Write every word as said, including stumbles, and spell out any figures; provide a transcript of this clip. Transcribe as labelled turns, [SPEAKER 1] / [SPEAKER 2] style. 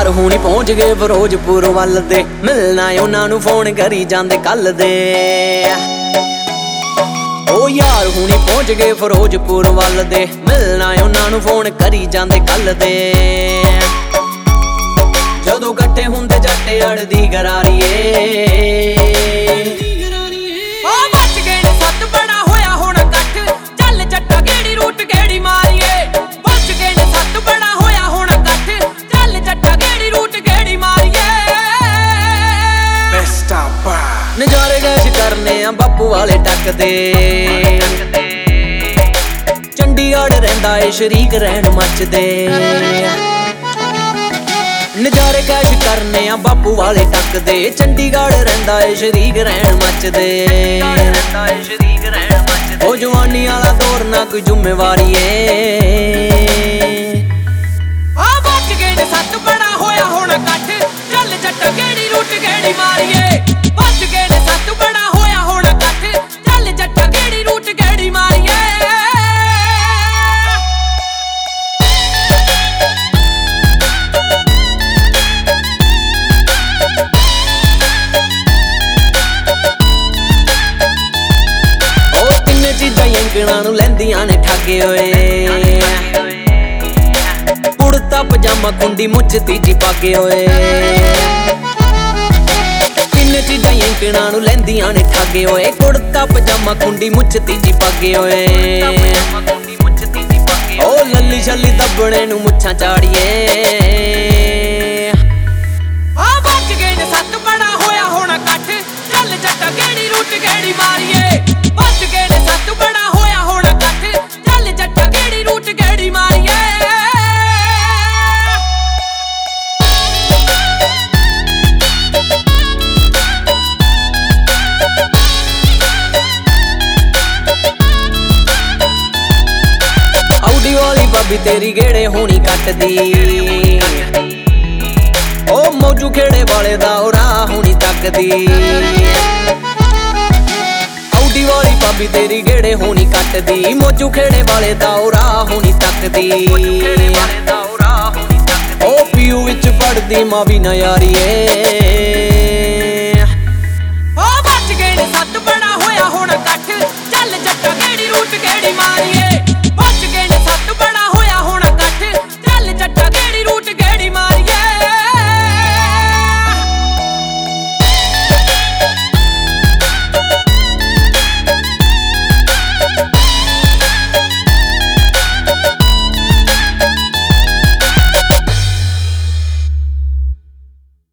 [SPEAKER 1] हुणी पहुंच गए फिरोजपुर वल दे, मिलना उन्हां नूं फोन करी जांदे कल दे। ओ यार हुणी पहुंच गए फिरोजपुर वल दे, मिलना उन्हां नूं फोन करी जांदे कल दे। जदों कट्ठे हुंदे जट्टे अड़दी गरारीए, नजारे गैश करने आ बापू वाले टकदे, चंडीगढ़ रहिंदा ए शरीक रहन मचदे। नजारे गैश करने आ बापू वाले टकदे, चंडीगढ़ रहिंदा ए शरीक रहन मचदे। ओ जवानी आला दौर ना कोई जिम्मेवारी ए, बच गए ने सत बड़ा होया होना कट, चल जट्टा केड़ी रूट केड़ी मारीए। नूं लैंदियां ने ठागे होए, कुड़ता पजामा कुंडी मुच तीजी पागे होए। तिन चीजां यंकणा नूं लैंदियां ने ठागे होए, कुड़ता पजामा कुंडी मुच तीजी पागे होए। ओ लल्ली छल्ली दबणे नूं मुच्छां चाड़िए, बच गए ने सत बड़ा होया होना कट, चल जट्टा केड़ी रूट केड़ी मारीए। बच गए ने सत बड़ा भी तेरी गेड़े होनी कटदी, ओ मौजू खेड़े वाले दा राह होनी तकदी। औडी वाली भाभी तेरी गेड़े होनी कटदी, मौजू खेड़े वाले दा राह होनी तकदी। ओ पीयू विच पढ़दी मां भी ना यारी ए,